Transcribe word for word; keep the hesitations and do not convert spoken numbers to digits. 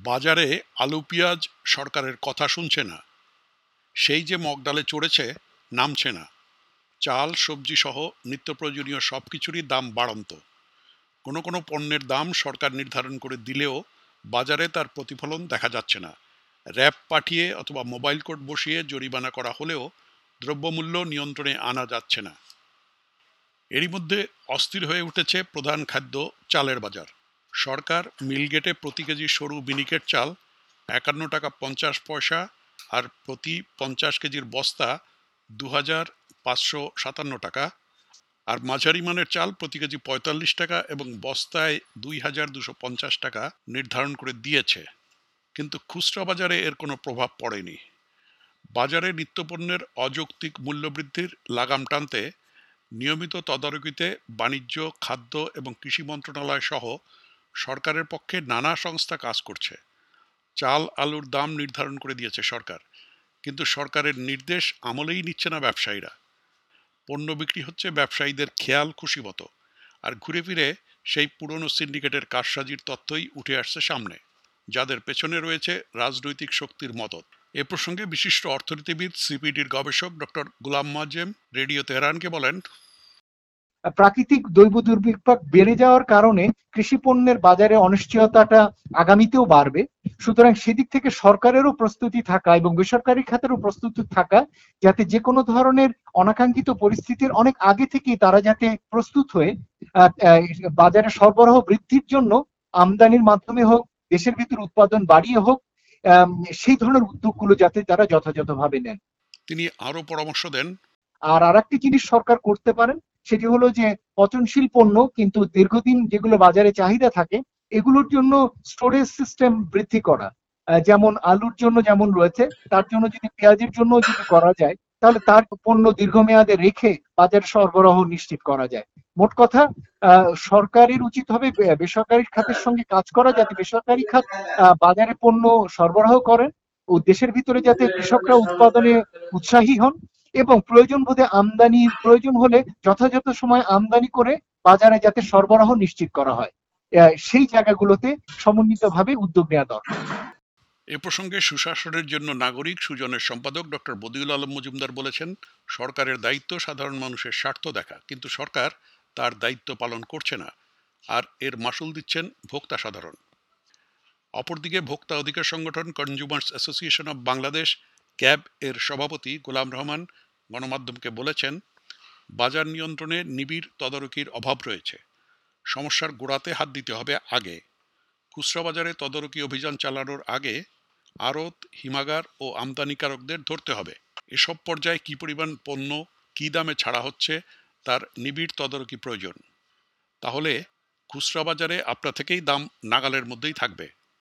বাজারে আলু পেঁয়াজ সরকারের কথা শুনছে না, সেই যে মগডালে চড়েছে নামছে না। চাল সবজি সহ নিত্য প্রয়োজনীয় সব কিছুরই দাম বাড়ন্ত। কোনো কোনো পণ্যের দাম সরকার নির্ধারণ করে দিলেও বাজারে তার প্রতিফলন দেখা যাচ্ছে না। র্যাব পাঠিয়ে অথবা মোবাইল কোড বসিয়ে জরিমানা করা হলেও দ্রব্যমূল্য নিয়ন্ত্রণে আনা যাচ্ছে না। এরই মধ্যে অস্থির হয়ে উঠেছে প্রধান খাদ্য চালের বাজার। সরকার মিলগেটে প্রতি কেজি সরু মিনিকেট চাল একান্ন টাকা পঞ্চাশ পয়সা আর প্রতি পঞ্চাশ কেজির বস্তা দু হাজার পাঁচশো সাতান্ন টাকা, আর মাঝারি মানের চাল প্রতি কেজি পঁয়তাল্লিশ টাকা এবং বস্তায় দুই হাজার দুশো পঞ্চাশ টাকা নির্ধারণ করে দিয়েছে। কিন্তু খুচরা বাজারে এর কোনো প্রভাব পড়েনি। বাজারে নিত্যপণ্যের অযৌক্তিক মূল্যবৃদ্ধির লাগাম টানতে নিয়মিত তদারকিতে বাণিজ্য, খাদ্য এবং কৃষি মন্ত্রণালয় সহ সরকারের পক্ষে নানা সংস্থা কাজ করছে। চাল আলুর দাম নির্ধারণ করে দিয়েছে সরকার, কিন্তু সরকারের নির্দেশ আমলেই নিচ্ছে না ব্যবসায়ীরা। পণ্য বিক্রি হচ্ছে ব্যবসায়ীদের খেয়াল খুশি মতো, আর ঘুরে ফিরে সেই পুরনো সিন্ডিকেটের কারসাজির তথ্যই উঠে আসছে সামনে, যাদের পেছনে রয়েছে রাজনৈতিক শক্তির মদত। এ প্রসঙ্গে বিশিষ্ট অর্থনীতিবিদ সিপিডির গবেষক ডক্টর গুলাম মাজেম রেডিও তেহরানকে বলেন, প্রাকৃতিক দৈব দুর্বিপাক বেড়ে যাওয়ার কারণে কৃষি পণ্যের বাজারে অনিশ্চয়তাটা আগামীতেও বাড়বে। সুতরাং সেদিক থেকে সরকারেরও প্রস্তুতি থাকা এবং বেসরকারি খাতেরও প্রস্তুতি থাকা, যাতে যে কোনো ধরনের অনাকাঙ্ক্ষিত পরিস্থিতির অনেক আগে থেকেই তারা যাতে প্রস্তুত হয়ে বাজারে সরবরাহ বৃদ্ধির জন্য আমদানির মাধ্যমে হোক, দেশের ভিতর উৎপাদন বাড়িয়ে হোক, সেই ধরনের উদ্যোগগুলো যাতে তারা যথাযথভাবে নেন। তিনি আরো পরামর্শ দেন, আর আরেকটি জিনিস সরকার করতে পারেন, সেটি হলো যে পচনশীল পণ্য কিন্তু দীর্ঘদিন যেগুলো বাজারে চাহিদা থাকে, এগুলোর জন্য স্টোরেজ সিস্টেম বৃদ্ধি করা। যেমন আলুর জন্য যেমন রয়েছে, তার জন্য যদি পেঁয়াজের জন্য যদি করা যায়, তাহলে তার পণ্য দীর্ঘমেয়াদে রেখে বাজার সরবরাহ নিশ্চিত করা যায়। মোট কথা, সরকারের উচিত হবে বেসরকারি খাতের সঙ্গে কাজ করা, যাতে বেসরকারি খাত বাজারে পণ্য সরবরাহ করেন ও দেশের ভিতরে যাতে কৃষকরা উৎপাদনে উৎসাহী হন এবং প্রয়োজন বোধে আমদানি প্রয়োজন হলে যথাযথ সময় আমদানি করে বাজারে যাতে সরবরাহ নিশ্চিত করা হয়, সেই জায়গাগুলোতে সমন্বিতভাবে উদ্যোগ নেওয়া দরকার। এ প্রসঙ্গে সুশাসনের জন্য নাগরিক সুজনের সম্পাদক ডক্টর বদিউল আলম মজুমদার বলেছেন, সরকারের দায়িত্ব সাধারণ মানুষের স্বার্থ দেখা, কিন্তু সরকার তার দায়িত্ব পালন করছে না, আর এর মাসুল দিচ্ছেন ভোক্তা সাধারণ। অপরদিকে ভোক্তা অধিকার সংগঠন consumers association of Bangladesh CAB এর সভাপতি গোলাম রহমান গণমাধ্যমকে বলেছেন, বাজার নিয়ন্ত্রণে নিবিড় তদারকির অভাব রয়েছে। সমস্যার গোড়াতে হাত দিতে হবে আগে। খুচরা বাজারে তদারকি অভিযান চালানোর আগে আড়ত, হিমাগার ও আমদানিকারকদের ধরতে হবে। এসব পর্যায়ে কী পরিমাণ পণ্য কী দামে ছাড়া হচ্ছে তার নিবিড় তদারকি প্রয়োজন। তাহলে খুচরা বাজারে আপনা থেকেই দাম নাগালের মধ্যেই থাকবে।